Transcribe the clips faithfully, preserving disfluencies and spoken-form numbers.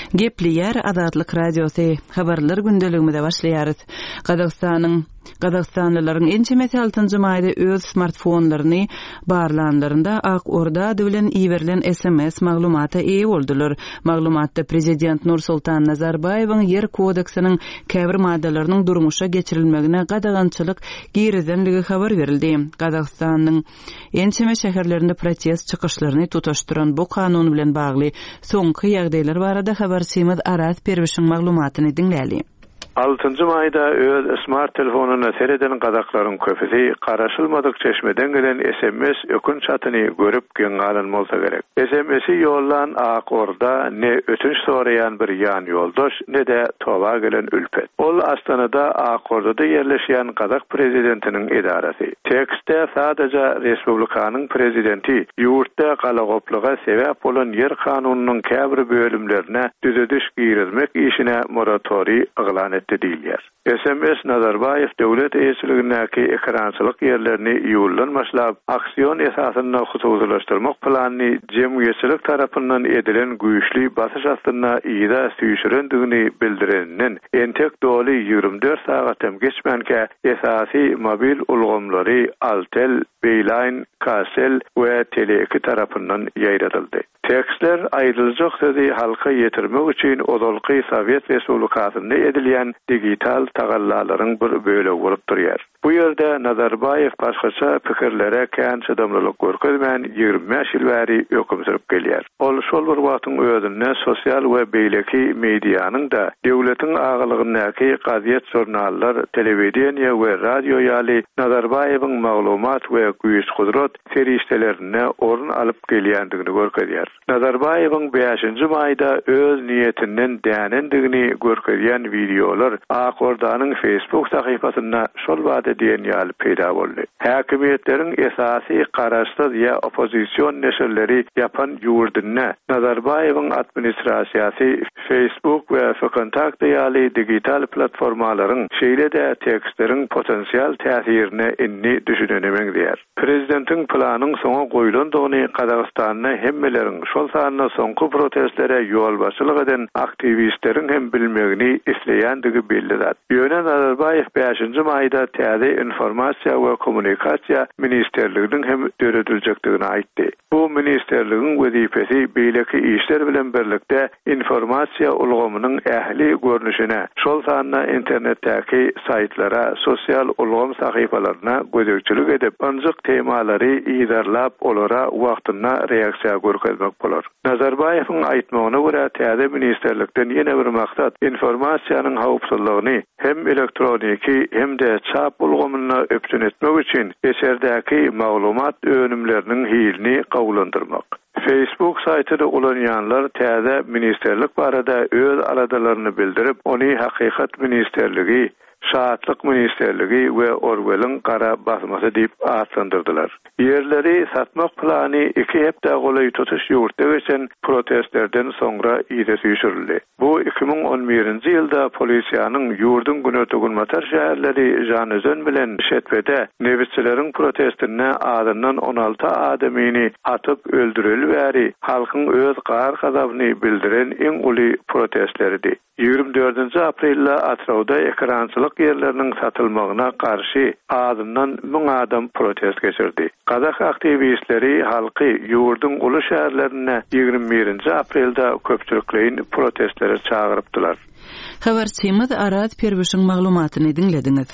Gepliyer Azatlyk Radiosu habarlar gündeligimizde başlaýarys. Gazagstanyň Gazagstanlylaryň ençemesi altıncı maýda öz smartfonlaryny barlanlarynda Ak Orda bilen iwerilen S M S maglumata eýe boldular. Maglumatda Prezident Nursultan Nazarbayewiň yer kodeksiniň käbir maddalarynyň durmuşa geçirilmegine gadagançylyk girizdenligi habar berildi. Gazagstanyň ençeme şäherlerinde protest çykyşlaryny tutaşdyran bu kanun bilen bagly soňky ýagdaýlar barada habarçymyz Aras Perwişiň maglumatyny dinläli. altıncı maýda öz smart telefonuny sereden gadaklaryň köpüsi garaşylmadyk çeşmeden gelen S M S ökün çatyny görüp geňalan bolsa gerek. S M S'i ýollan Ak Orda ne ötünç soraýan bir ýan ýoldaş ne de towa gelen ülpet. Ol Astanada Ak Ordada ýerleşýän Gazak prezidentiniň edarasy. Tekstde sadece Respublikanyň prezidenti ýurtda galagoplyga sebäp bolan yer kanunynyň käbir bölümlerine düzediş girizmek işine moratori yglan etdi diýilýär. S M S Nazarbayew döwlet eýsligindäki ekrançylyk ýerlerini ýollan başlap aksiýon esasyna hususlaşdyrmak planyny jemgyýetçilik tarapyndan edilen güýçli basyş astyna ýa-da süýşürendigini bildirenden entek doly ýygrimi dört sagatem geçmänke esasy mobil ulgamlary Altel, Beeline, Kassel we Tele iki tarapyndan ýaýratyldy. Tekstler aýryljak sözi halka ýetirmek üçin ozalky Sowet Respublikasyny edilýän digital tagallalaryň bir bölegi bolup durýar. Bu ýerde Nazarbayew başgaça pikirlere kän çydamlylyk görkezmän ýygrimi beş ýyl bäri öküm sürüp gelýär. Ol şol bir wagtyň özünde sosial we beýleki mediýanyň da döwletiň agylygyndaky gaziet jurnallar, telewizioniýa we radio ýaly Nazarbayewiň maglumat we güýç gudrat serişdelerine orun alyp gelýändigini görkezýär. Nazarbayewiň beşinji maýda öz niýetinden dänendigini görkezýän videolar Ak Ordanyň Facebook sahypasyna şol wada diýen ýaly peýda boldy. Häkimetleriň esasy garaşsyz ýa opozisiýon neşirleri ýapan ýurduny Nazarbayewiň administrasiýasy Facebook we Kontakt ýaly digital platformalaryň şeýle-de tekstleriň potensial täsirini inni düşünenemegdir. Prezidentiň planyň soňa goýulandygyny Gazagstanyň hemmeleriň şol sanyna soňky protestlere ýol başçylyk eden aktivistleriň hem bilmegini isleýändigi bellidir. Ýöne Nazarbayew beşinji maýda täze informasiýa we kommunikasiýa ministerliginiň hem dörediljakdygyny aýtdy. Bu ministerligiň wezifesi beýleki işler bilen birlikde informasiýa ulgamynyň ähli görnüşine, şol sanyna internetdäki saytlara, sosial ulgam sahypalaryna gözegçilik edip, anjyk temalary ýerlap olara wagtyna reaksiýa görkezmek bolar. Nazarbayewiň aýtmagyna görä täze ministerlikden ýene bir maksat informasiýanyň hawpsuzlygyny hem elektroniki hem de çap ulgamyna öptün etmek üçin eserdäki maglumat önümleriniň hilini gawulandyrmak. Facebook saytyda ulanýanlar täze ministerlik barada öz aradalaryny bildirip, ony hakykat ministerligi, Şahatlyk ministerligi we Orwell'in qara basmasy diýip atlandyrdylar. Yerleri satmak plany iki hepde golay tutuş ýurtda geçen protestlerden soňra ýyda süýşürildi. Bu iki ming on birinji ýylda polisiýanyň ýurdun günötügün matar şäherleri Janözön bilen şetpede newitçileriň protestine adından on alty adamyny atyp öldürilip bäri halkyň öz gar gazabyny bildiren iň uly protestlerdi. ýygrimi dördünji aprelde Atrawda ekrançylyk yerleriniň satylmagyna karşı adından müň adam protest geçirdi. Gazak aktivistleri halky ýurdun uly şäherlerine ýygrimi birinji aprelde köpçülikleýin protestlere çağırypdylar. Habarçymyz Aras Perwişiň maglumatyny dinlediňiz.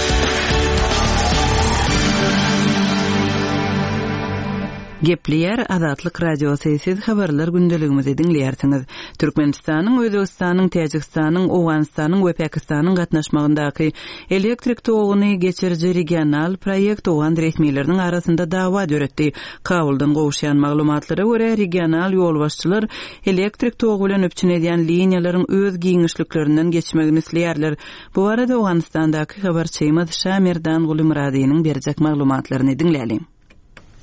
Gepliyer Azatlyk Radiosu siz habarlar gündeligimizi dinleýärsiňiz. Türkmenistanyň, Özbegistanyň, Täjikistanyň, Owganistanyň we Pakistanyň gatnaşmagyndaky elektrik toguny geçirji regional proýekt Owgan resmiýetleriniň arasynda dawa döretdi. Kabuldan gowuşýan maglumatlary görä regional ýolbaşçylar elektrik togu bilen öpçün edýän liniýalaryň öz giňişliklerinden geçmegini isleýärler. Bu arada Owganistandaky habarçymyz Şamirdan Gulumradynyň berjek maglumatlaryny dinläli.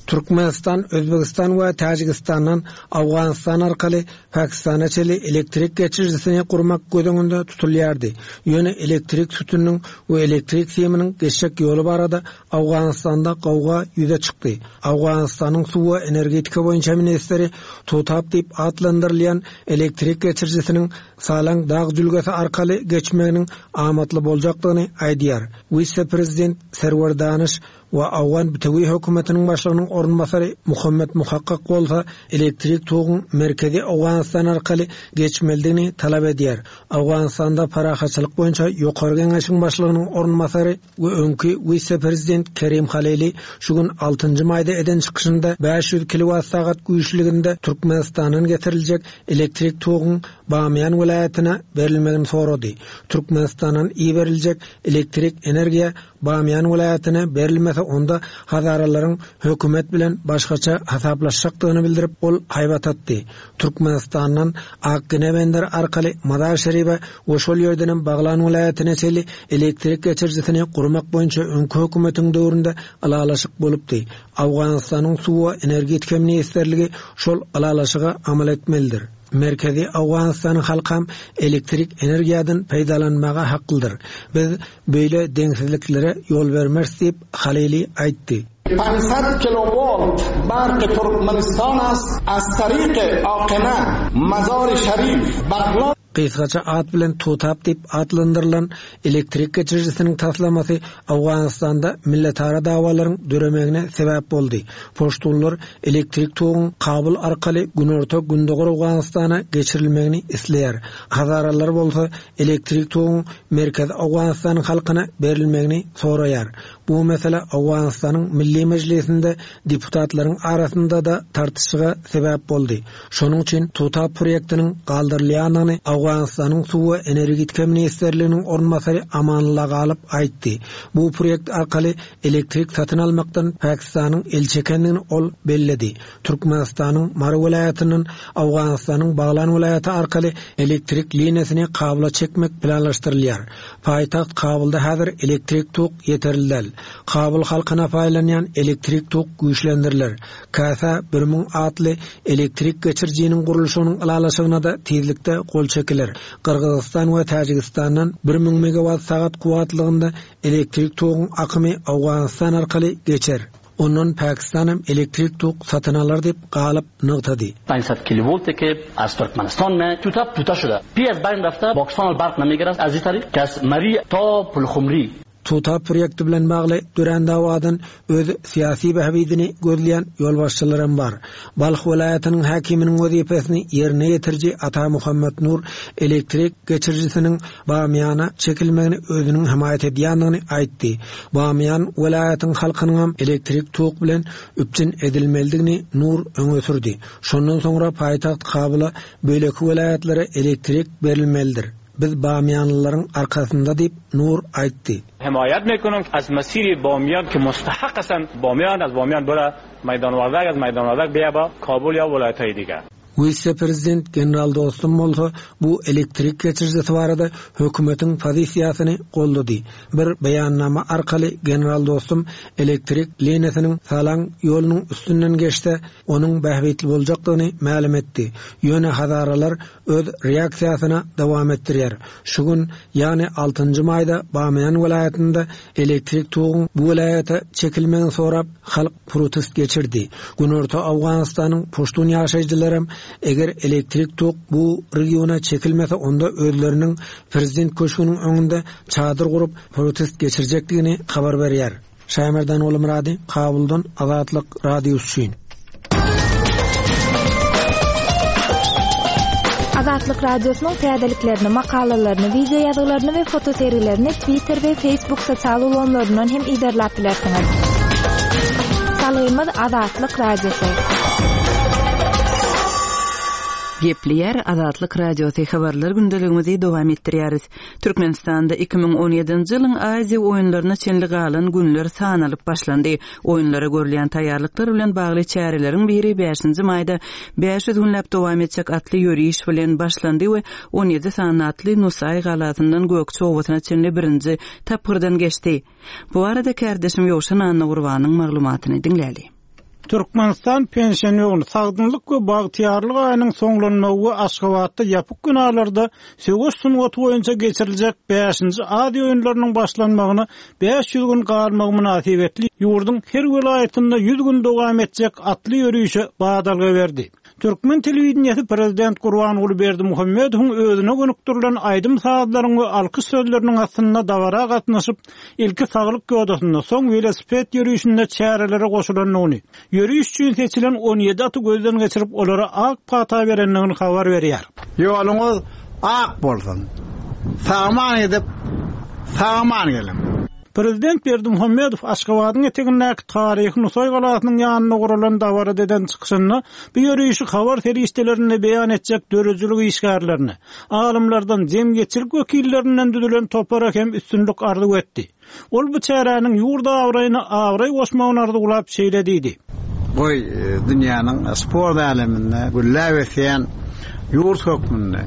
Türkmenistan, Özbekistan we Tajikistandan Awganistan arkaly Pakistana çeli elektrik geçirjisini kurmak gödüňünde tutulýardy. Ýöne elektrik sütünüň we elektrik seminiň geçek ýoly barada Awganistanda gowga ýüze çykdy. Awganistanyň suw we energetika boýunça ministeri Tutap diýip atlandyrylýan elektrik geçirjisiniň salaň dag jülgesi arkaly geçmeginiň amatly boljakdygyny aýdýar. Vice-prezident Serwer Danyş we Awgan Bitewi hökümetiniň başlygynyň ornbasary Muhammed Muhakkak bolsa elektrik togyň merkezi Awganistan arkaly geçmeldigini talap edýär. Awganistanda parahaçylyk boýunça ýokary geňeşiň başlygynyň ornbasary we öňki vice-prezident Kerim Halili şugun altynjy maýda eden çykyşynda beş yüz kilowat saat güýçliginde Türkmenistanyň getiriljek elektrik togyň Bamyan welaýatyna berilmegini sorady. Türkmenistanyň iyi beriljek elektrik energiýa Bamyan welaýatyna berilmese onda hazaralaryň hökümet bilen başgaça hasaplaşjakdygyny bildirip ol haýbat atdy. Türkmenistanyň Akgenebender arkaly Mazar Şerife we şol ýerden baglan welaýatyna çeli elektrik geçirjisini kurmak boýunça öňki hökümetiň döwründe alalaşyk bolupdy. Awganistanyň suw we energetika ministrligi şol alalaşyga amal etmelidir. Merkezi Awganistanyň halkam elektrik energiýadan peýdalanmaga haklydyr. Biz beýle deňsizliklere ýol bermez diýip Halili aýtdy. پانصد کیلووات برق ترکمنستان است از طریق آقنه مزار شریف بغلان Kysgaça at bilen Tutap diýip atlandyrylan elektrik geçirjisiniň taslamasy Awganistanda milletara dawalaryň döremegine sebäp boldy. Poştullar elektrik togyň Kabul arkaly günorta gündügur Awganistana geçirilmegini isleýär. Hazaralar bolsa elektrik togyň merkez Awganistanyň halkyna berilmegini soraýar. Bu mesele Awganistanyň Milli Mejlisinde deputatlaryň arasynda da tartışyga sebäp boldy. Şonuň üçin Tutap proýektiniň galdyrylýanyny Awganistanyň suw we energetika ministrliginiň ornbasary Amanullah Galyp aýtdy. Bu proýekt arkaly elektrik satyn almakdan Pakistanyň elçekendigini ol belledi. Türkmenistanyň Mar welaýatynyň Awganistanyň Baglan welaýaty arkaly elektrik liniýasini Kabula çekmek planlaşdyrylýar. Paýtagt Kabulda häzir elektrik tok ýeterli. Kabul halkyna paýlanýan elektrik tok güýçlendiriler. Kasa bir ming atly elektrik geçirjiniň gurulşynyň alalaşygyna da tezlikde gol çekilir. Kırgızistan we Tajikistandan bir ming megawatt saat kuwatlygynda elektrik togyň akymy Awganistan arkaly geçer. Onun Pakistanım elektrik tok satın alar diýip galyp nykdy. پانصد کیلوولت که از ترکمنستان میں توتا توتا شده. پی از باین رفته باکستان برق نمیگیره از این طریق که از مری تا پلخمری Tutap proýekti bilen bagly dören dawadan öz syýasy behbidini gözleýän ýolbaşçylarym bar. Balx welaýatynyň hakiminiň wezipesini ýerine ýetirji Ata Muhammed Nur elektrik geçirjisiniň Bamyana çekilmegini özüniň hamaýat edýändigini aýtdy. Bamyan welaýatynyň halkynyň elektrik tok bilen üpçin edilmelidigini Nur öňe sürdi. Şondan soňra paýtagt Kabula böleki welaýatlary elektrik berilmelidir. Biz Bamyanlylaryň arkasynda diýip Nur aýtdy. حمایت میکنم از مسیر بامیان که مستحق هستند بامیان از بامیان بره میدان وردک از میدان وردک بیا با کابل یا ولایت‌های دیگر. Vice-prezident General Dostum bolsa bu elektrik geçirjisi barada hökümetiň pozisiýasyny gollady. Bir beýannama arkaly General Dostum elektrik liniýasynyň salaň ýolunyň üstünden geçse onuň behbetli boljakdygyny ma'lum etdi. Ýöne hazaralar öz reaksiýasyna dowam etdirýär. Şu gün ýani altynjy maýda Bamyan welaýatynda elektrik togyň bu welaýata çekilmegini sorap halk protest geçirdi. Günorta Awganistanyň poştun ýaşaýjylarym eger elektrik tok bu regiona çekilmese onda özleriniň prezident köşküniň öňünde çadır gurup protest geçirjekdigini habar berýär. Şaýmerdan Olim Radi, Kabuldan Azatlyk radiosu üçin. Azatlyk radiosynyň täzeliklerini, makalalaryny, video ýazgalaryny we foto seriýlerini Twitter we Facebook sosial ulanlaryndan hem iderläp bilersiňiz. Salaýmyz Azatlyk radiosu. Gepleýär Azatlyk radiosy habarlar gündeligimizi dowam etdirýäris. Türkmenistanda iki ming on ýedinji ýylyň Aziýa oýunlaryna çenli galan günler sanalyp başlandy. Oýunlara görülen taýýarlyklar bilen bagly çäreleriň biri beşinji maýda beş yüz günläp dowam etjek atly ýöriş bilen başlandy we on ýedi sanatly Nusay galatyndan Gökçe owasyna çenli birinji tapgyrdan geçdi. Bu arada kardeşim Ýowşan Anna Gurbanyň maglumatyny dinläli. Türkmenistan pensioniýaryny sagdynlyk we bagtyarlyk aýynyň soňlanmagy Aşgabatda ýapyk günalarda söwüş sunwaty boýunça geçiriljek beşinji adi oýunlarynyň başlanmagyny beş ýüz gün galmagy münasibetli ýurdun her welaýatynda ýüz gün dowam etjek atly ýörüýüşe badalga berdi. Türkmen telewizionyasy prezident Gurbanuly Berdimuhammedowyň özüne gönükdirilen aýdym saatlaryň we alkyş sözleriniň aslynda dawara gatnaşyp ilki saglyk göwdesinde soň velosiped ýörüýüşinde çärelere goşulanyny, ýörüýüş üçin seçilen on ýedi aty gözden geçirip olara ak pata berenligini habar berýär. Ýoluňyz ak bolsun. Saman edip saman gelin. Prezident Berdimuhammedow Aşgabatyň etegindäki taryhy Nusoy galasynyň ýanyna guralan dawara deden çykyşyny bu ýörüýüşi habar feriştelerine beýan etjek dörejçilik işgärlerini, alymlardan jemgyetçilik wekillerinden düzülen topara hem üstünlük ardy etdi. Ol bu çäräniň ýurda awraýyny awraý goşmagyny arzuglap şeýledidi. Bu dünýäniň sport aleminde güllä wesen ýurt hökmünde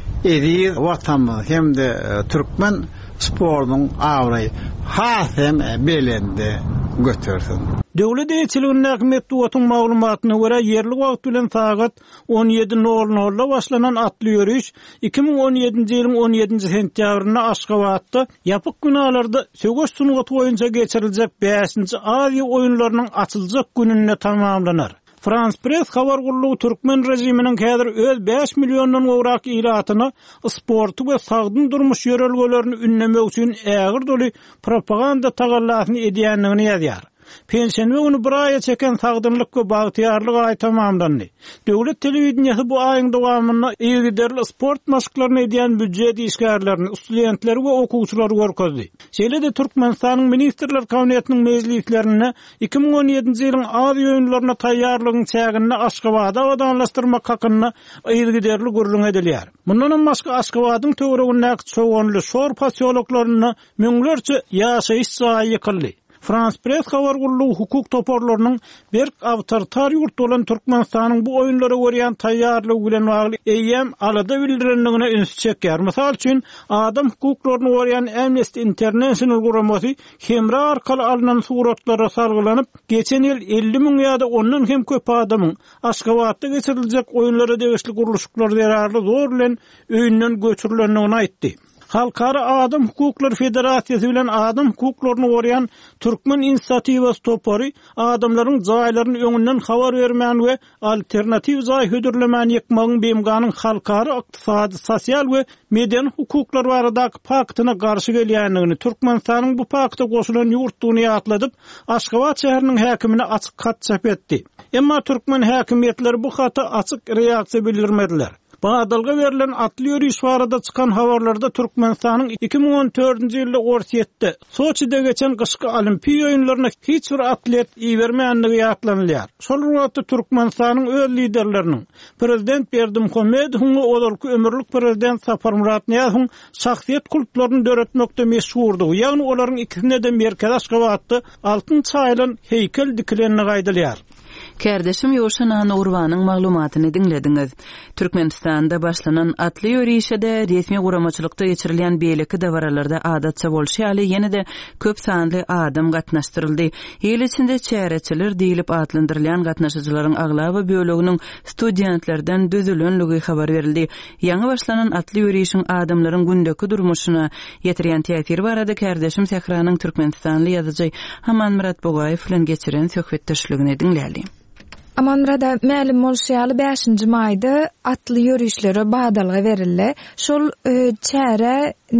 edi watanmy hem de türkmen sportun awraý hasem belende götürsün. Döwlet eýçiliginiň häkimetli otuň maglumatyna görä yerli wagt bilen sagat on ýedi nol nolda başlanan atly ýörüş iki ming on ýedinji ýylyň on ýedinji sentýabrynda Aşgabatda ýapyk günalarda söwüş sunwaty boýunça geçiriljek beşinji Aziýa oýunlarynyň açyljak gününe tamamlanar. Frans Press habar gurulugy Türkmen rejiminiň häzir öz beş millionddan gowrak ýylatyny sportu we sagdyn durmuş ýörelgelerini ünlemek üçin ägir doly propaganda tagallasyny edýänligini ýazýar. Pensiýany ony bir aýa çeken sagdynlyk we bagtyarlyk aý tamamlandy. Döwlet telewizionyasy bu aýyň dowamyny ýygyderli sport maşklaryny edýän büdjet işgärlerini studentler we okuwçylar görkezdi. Şeýle-de Türkmenistanyň ministrler kabinetiniň mejlislerine iki ming on ýedinji ýylyň Aziýa oýunlaryna taýýarlygyň çägini Aşgabada awadanlaşdyrmak hakyny ýygyderli gurulun edilýär. Mundan başga Aşgabatyň töweregindäki çoğunly şor pasiýoloklaryny müňlerçe ýaşaýyş saýy ýykyldy. Frans Press habar gurulugy hukuk toparlarynyň bir awtoritar ýurt bolan Türkmenistanyň bu oýunlara görýän taýýarlygy bilen bagly eýem alada bildirenligine üns çekýär. Mysal üçin, adam hukuklaryny görýän Amnesty International guramasy hemra arkaly alynan suratlara sargylanyp, geçen ýyl elli miň ýa-da ondan hem köp adamyň Aşgabatda geçiriljek oýunlara degişli guruluşlar zararly zor bilen öýünden göçürilenligini aýtdy. Halkara Adam Hukukları Federasiýasy bilen adam hukuklaryny gorýan Türkmen inisiatiwasy topary adamlaryň jaýlaryny öňünden habar bermän we alternativ jaý hödürlemän ýykmagyň beýimganyň halkara ykdysady, sosial we meden hukuklar baradaky paktyna garşy gelýänligini, Türkmenistanyň bu pakta goşulan ýurtduny ýatladyp Aşgabat şäheriniň häkimine açyk hat çap etdi. Emma Türkmen häkimetleri bu hata açyk reaksiýa bildirmediler. Badalga verilen atly ýörüýüş barada çykan habarlarda Türkmenistanyň iki ming on dördünji ýylda Orsiýetde Soçide geçen gyşky olimpiýa oýunlaryna hiç bir atlet iýermänligi ýatlanylýar. Şol wagtda Türkmenistanyň öz liderleriniň prezident Berdimuhammedowyň we olarky ömürlük prezident Sapar Muratniýazowyň şahsiýet kultlaryny döretmekde meşhurdygy, ýagny olaryň ikisine de merkez Aşgabatda altyn çaýlan heýkel dikilenini gaýdylýar. Kärdeşim Ýoşan Urbanyň maglumatyny dinlediňiz. Türkmenistanda başlanan atly ýörüýüşde resmi guramaçylykda geçirilen beýleki dawaralarda adatça bolşy ýaly ýene-de köp sanly adam gatnaşdyryldy. Ýyl içinde çäreçiler diýilip atlandyrylan gatnaşyjylaryň aglaby böleginiň studentlerden düzülenligi habar berildi. Ýaňy başlanan atly ýörüýüşiň adamlaryň gündäki durmuşyna ýetirýän täsiri barada kärdeşim Sehranyň Türkmenistanly ýazyjy Haman Murat Bogaýew bilen geçiren söhbetdeşligini dinläli. Amanrada mälim bolşýaly beşinji maýda atly ýörüýüşlere badalga berildi. Şol e, çäre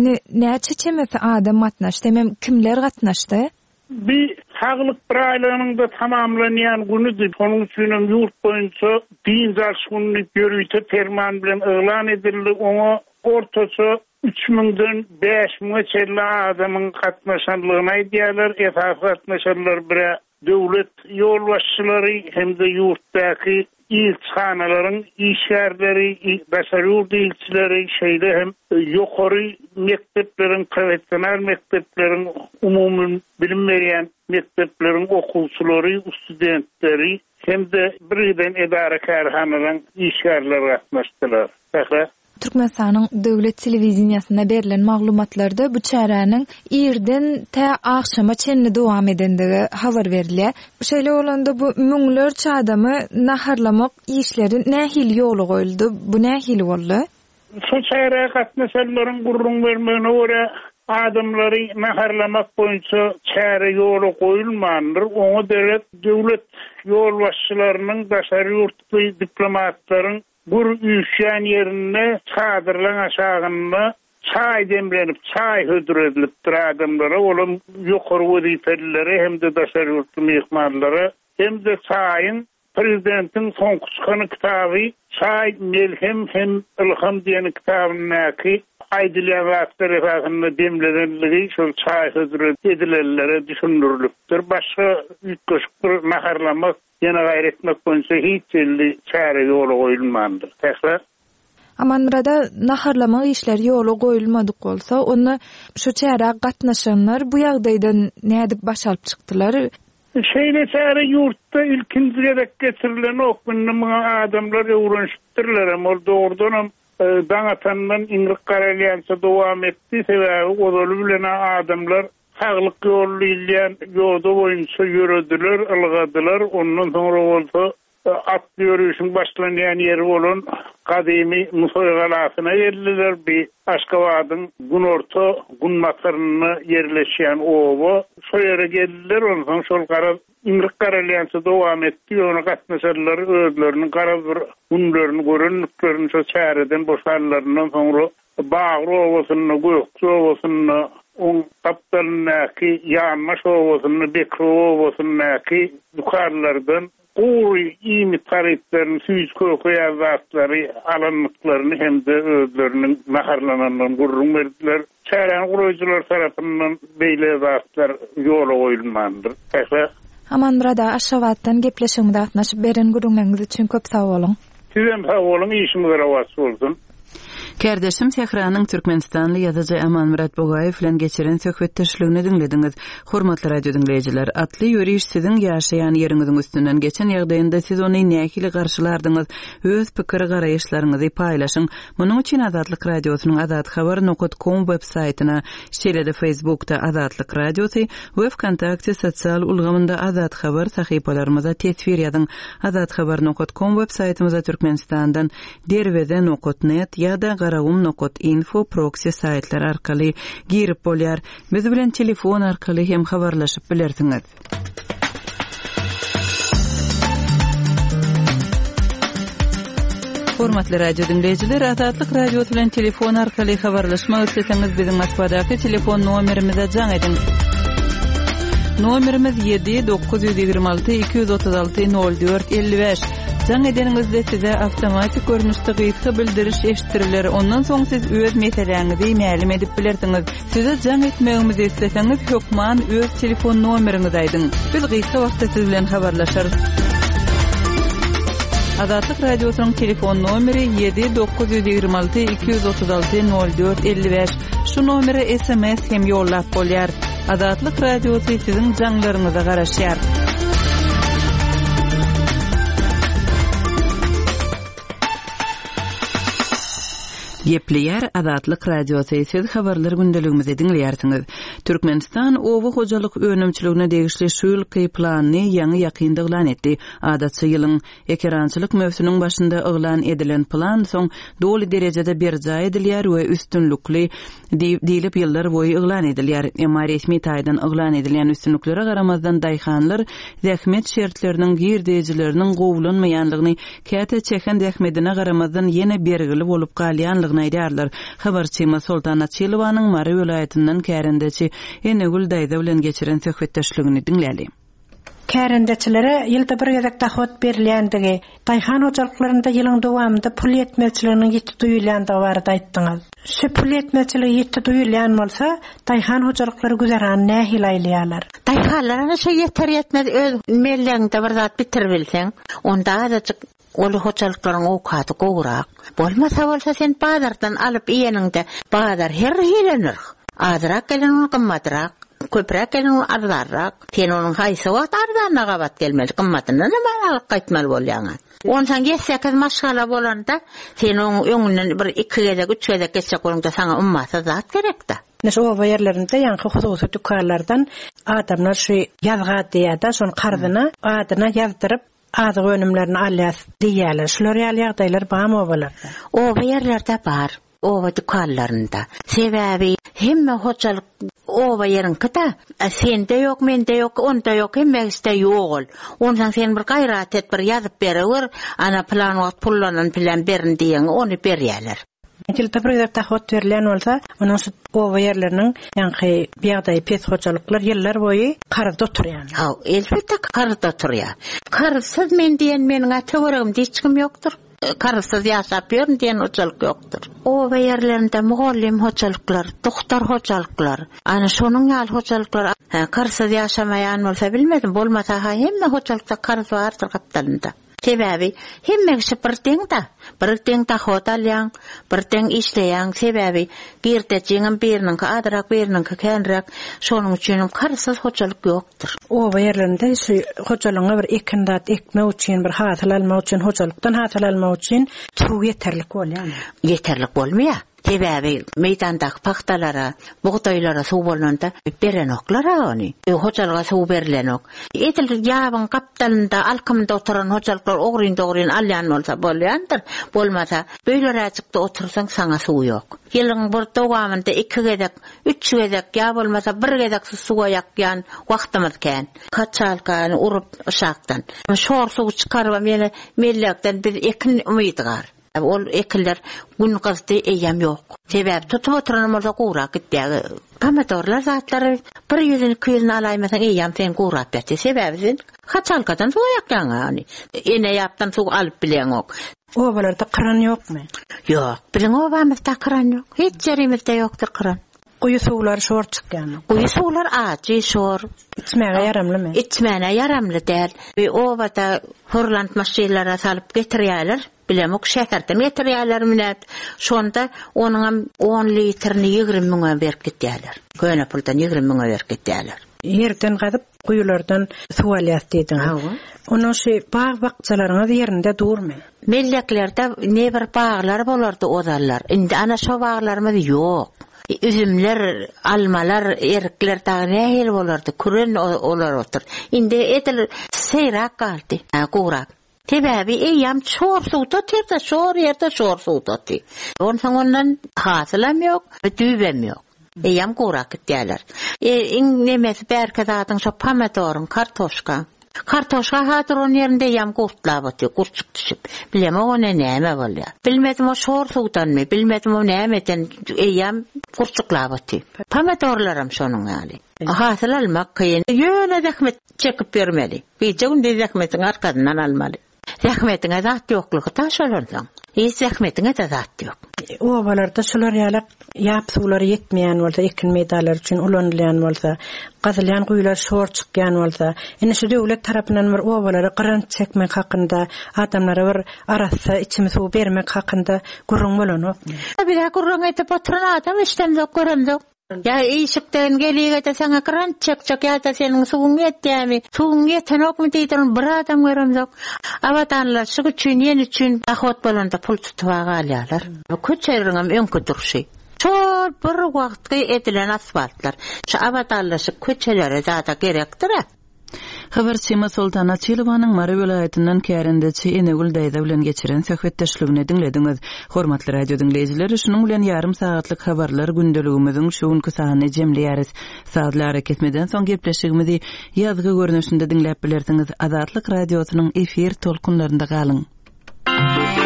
näçe çemesi adam gatnaşdy, hem kimler gatnaşdy? Bir saglyk bir aýlygynyň da tamamlanýan güni onuň üçin ýurt boýunça din jarşygyny ýörüýte ferman bilen elan edildi. Oňa ortaça üç miňden beş miňe çenli adamyň gatnaşanlygyny aýdýarlar. Esas gatnaşanlar bir döwlet ýolbaşçylary hem-de ýurtdaky ilçhanalaryň işgärleri, başary ýurt ilçileri, şeýle hem ýokary mektepleriň, professional mektepleriň, umumy bilim berýän mektepleriň okuwçylary, studentleri hem-de birden edara karhanalaryň işgärleri gatnaşdylar. Türkmenistanyň döwlet telewizionyasynda berilen maglumatlarda bu çäräniň irden tä akşama çenli dowam edendigi habar berilýär. Şeýle bolanda bu müňlerçe adamy naharlamak işleri nähil ýoly goýuldy? Bu nähil boldy? Şu çäre gatnaşanlaryň gurrun bermegine görä adamlary naharlamak boýunça çäre ýoly goýulmandyr. Oňa döwlet döwlet ýol başçylarynyň daşary ýurtly diplomatlaryň bir üýşän ýerine çadyrlaň aşagyna çay demlenip çay hödüredilip adamlara olam ýokary wezifelileri hem de daşary ýurtly mehmanlary hem de çaýyň prezidentin son kuşkany kitaby çay melhem hem ilham diýen kitabyny aýdylýan wagtlar efendim demleniligi şol çay hödüredilenlere düşünürilipdir. Başga ýetgeşik naharlamak yana gayretmek boýunça hiç elli çäre ýoly goýulmandyr. Täsir. Amanrada naharlamak işleri ýoly goýulmadyk bolsa, onu şu çäre gatnaşanlar bu ýagdaýdan nädip başalyp çykdylar? Şeýle çäre ýurtda ilkinji gerek getirilen okmanyň adamlar öwrenşipdirler, ama doğrudan Dağatandan İngiliz Karalyansa dowam etdi. Sebäbi odaly bilen adamlar haglyk ýolly ilýän ýolda boýunça ýörediler, ylgadylar. Ondan soňra bolsa at ýörüşiň başlanýan ýeri bolan gadymy Musoýgalasyna geldiler. Bir Aşgabatyň günorta gün matyryna ýerleşýän owa şo ýere geldiler. Ondan şol gara İngiliz Karalyansa dowam etdi. Onu gatnaşanlar özleriniň gara bir günlerini görünüklerini şo çäreden boşanlaryndan soňra Bağır owasyny, Gökçe owasyny, on tapdalnäki ýanma owasyny, Bekri owasyny dukarlardan Uy imi tariflerini, süýüz köke ýazgatlary alanlyklaryny hem de özleriniň naharlanandan gurrun berdiler. Çären guruýjylar tarapyndan beýle ýazgatlar ýoly goýulmandyr. Täsir. Aman burada Aşgabatdan gepleşiginde gatnaşyp beren gurulmaňyz üçin köp sag bolun. Sizem sag bolun, işimiz rawat bolsun. Kerdeşim Sehranyň Türkmenistanly ýazyjy Amanmurat Bogaýew bilen geçiren söhbetdeşligini dinlediňiz. Hormatly radio dinleýijiler, atly ýöriş siziň ýaşaýan ýeriňiziň üstünden geçen ýagdaýynda siz ony nähili garşylardyňyz, öz pikir garaýşlaryňyzy paýlaşyň. Munyň üçin Azatlyk radiosynyň azat habar nokta com web saýtyna, şeýle-de Facebookda Azatlyk radiosy we Wkontakte sosial ulgamynda Azat habar sahypalarymyza tesvir ýazyň. azat habar nokta com web saýtymyza Türkmenistandan derwede nokta net ýa-da garawum nokta info proxy saytlar arkaly girip bolýar. Biz bilen telefon arkaly hem habarlaşyp bilersiňiz. Hormatly radio dinleýijiler, Azatlyk radio bilen telefon arkaly habarlaşmak isleseňiz biziň Moskvadaky telefon nomerimize jaň ediň. Nomerimiz yedi dokuz yüz ýigirme alty iki yüz otuz alty nol dört elli beş. Jaň edeningizde size awtomatik görnüşde gysga bildiriş eşitdiriler. Ondan soň siz öz meseleňizi ma'lum edip bilersiňiz. Size jaň etmegimizi isleseňiz hökman öz telefon nomeriňizi aýdyň. Biz gysga wagtda siz bilen habarlaşarys. Azatlyk radiosynyň telefon nomeri yedi dokuz yüz ýigirme alty iki yüz otuz alty nol dört elli beş. Şu nomere S M S hem ýollap bolýar. Azatlyk radiosy siziň jaňlaryňyza garaşýar. Gepleýär Azatlyk radiosyny siz habarlar gündeligimizi dinleýärsiňiz. Türkmenistan owa hojalyk önümçiligine degişli şu ýylky planyny ýaňy ýakynda eglan etdi. Adatçy ýylyň ekerançylyk mövsüminiň başynda eglan edilen plan soň doly derejede berja edilýär we üstünlükli diýilip ýyllar boýy eglan edilýär. Emma resmi taýdan eglan edilen üstünliklere garamazdan daýhanlar zähmet şertleriniň girdijileriniň gowulanmaýanlygyny käte çeken zähmetine garamazdan ýene bergili bolup galýanlygy aýdarlar. Habarçyma Sultana Çylowanyň Mary welaýatynyň Kärendeçi Enegül daýda bilen geçiren söhbetdeşligini dinläli. Kärendeçilere ýylda bir ýazak tahwat berilýändigi, daýhan hojalyklарында ýylyň dowamında pul ýetmezçiliginiň ýetdi duýulýandygy barada aýtdyňyz. Şu pul ýetmezçiligi ýetdi duýulýan bolsa, daýhan hojalyklary güzäran nähil aýlýarlar. Daýhanlara şu ýeter ýetmez öz melleňde bir zat bitirip bilseň, onda azajyk ol hojalyklaryň okaty gowrak. Bolmasa bolsa sen bazardan alyp iýeningde bazar her hilenir. Azrak gelen gymmatrak, köprak gelen arzarrak. Sen onuň haýsy wagt arzanna gabat gelmeli, gymmatyndan nima alyp gaýtmaly bolýaň. Onsan geçsek maşgala bolanda sen onun öňünden bir iki gezek üç gezek geçsek bolanda sana ummasa zat gerek da. Nes o yerlerinde yankı hususy dükkanlardan adamlar şu yazga diýär-de şonu kardyna adyna ýazdyrıp azyk önümlerini alýas diýerler. Şular ýaly ýagdaýlar barmy bolar? O yerlerde bar. O dükkanlarında. Sebebi hemme hoçalyk o ýerinkide sende ýok, mende ýok, onda ýok, hemmegiste ýok. Ondan sen bir gaýrat et, bir ýazyp berewer, ana plan wagt pullanan plan berin diýen, ony berýärler. Ýylda bir ýerde tahot berilen bolsa, onuň şu o ýerleriniň ýa-ni ýagdaý pes hoçalyklar ýyllar boýy karda oturýar. Ha, elbetde karda oturýar. Karsyz men diýen meniň ata-göragymda hiç kim ýokdur. Karsyz ýaşap ýörün diýen hoçalyk ýokdur. O ýerlerinde mugallim hoçalyklar, doktor hoçalyklar, ana şonuň ýaly hoçalyklar, karsyz ýaşamaýan bolsa bilmedim, bolmasa ha hemme hoçalykda karsyz bardyr gapdalynda. Sebebi hemme kişi bir teňde, bir teňde hotalyan, bir teň işleýän sebebi girteçiňin biriniň adrak biriniň kenrak, şonuň üçin karsyz hoçalyk ýokdur. O ýerlerinde şu hoçalyňa bir ekindat ekmek üçin bir hasyl almak üçin hoçalykdan hasyl almak üçin tuw ýeterlik bolýar. Ýeterlik bolmaýar. Sebebi meydandaky paxtalara, buğdaýlara suw bolanda beren oklar ony. Hoçalyga suw berilen ok. Etil ýabyň gapdalynda alkymda oturan hoçalyklar ogryn-dogryn alýan bolsa bolýandyr. Bolmasa beýle raçykda otursaň saňa suw ýok. Ýylyň bir dowamynda iki gezek, üç gezek ýa bolmasa bir gezek suwa ýakýan wagtymyz kän. Kaçalkany urup uşakdan. Şor suw çykaryp meni mellekden bir ekin umydygar. Ol ekiller gün gazdy eýem ýok. Sebäp tutup oturan bolsa gowrak gitdi. Pomidorlar zatlary bir ýüzüni iki ýüzüni alaýmasaň eýem sen gowrak berdi. Sebäbi kaçalkadan suw ýakýan ýani. Ene ýapdan suw alyp bilen ok. O bolarda kran ýokmy? Ýok, bilen obamyzda kran ýok. Hiç jerimizde ýokdur kran. Guýy suwlar şor çykýan. Guýy suwlar ajy şor. İçmäge yaramlymy? İçmäge yaramly däl. We obada hurlant maşinlara salyp getirýärler. Bilem ok şäherden getirýärler minät. Şonda onuň on litrini ýygrimi miňe berip gitýärler. Köne puldan ýygrimi miňe berip gitýärler. Ýerden gazyp guýulardan suw alýas diýdiň. Onuň şu bağ bakçalaryňyz ýerinde durmy? Melleklerde ne bir bağlar bolardy ozallar. Indi ana şo bağlarymyz ýok. Üzümler, almalar, erikler tağı nähil bolardy. Kuren olar otur. Indi etil seyrak galdy. Gowrak. Sebebi eýam şor suwda terse şor ýerde şor suwda ty. Ondan ondan hasylam ýok, düýbem ýok. Eýam gowrak gitýärler. Iň nemesi berke zatyň şo pomidoryň, kartoşka. Kartoşka hatyr onun ýerinde ýam gurtlap atdy, gurçuk düşüp. Bilem o näme bolýar. Bilmedim o şor suwdanmy, bilmedim o nämeden eýam gurçuklap atdy. Pomidorlarym şonuň ýaly. Hasyl almak kyn. Ýöne zähmet çekip bermeli. Beýje günde zähmetiň arkasyndan almaly. Zähmetiňe zat ýoklugy taşalardan. Hiç zähmetiňe de zat ýok. O balarda şular ýalap ýap suwlary ýetmeýän bolsa, ekin meýdanlar üçin ulanylýan bolsa, gazylýan guýlar şor çykýan bolsa, ene şu döwlet tarapyndan bir obalary grant çekmek hakynda, adamlara bir arasa içimi suw bermek hakynda gurrun bolanok. Bir de gurrun etip oturan adam işden zok göremzok. Ya işikden gelýär de sana grant çekjek ya da seniň suwuň ýetýärmi? Suwuň ýetenokmy diýdiň bir adam göremzok. Awatanlar şu üçin ýen üçin ahot bolanda pul tutup alýarlar. Köçeriňem öňkü durşy. Şol bir wagtga edilen asfaltlar. Şu awatanlar şu köçelere zada gerekdir. Habarçyma Sultana Çylowanyň Mary welaýatynyň kärendeçi Enegül daýda bilen geçiren söhbetdeşligini dinlediňiz. Hormatly radio dinleýijileri, şunuň bilen ýarym sagatlyk habarlar gündeligimiziň şu günkü sahany jemleýäris. Saatlar ketmeden soň gepleşigimizi ýazgy görnüşinde dinläp bilersiňiz. Azatlyk radiosynyň efir tolkunlarynda galyň.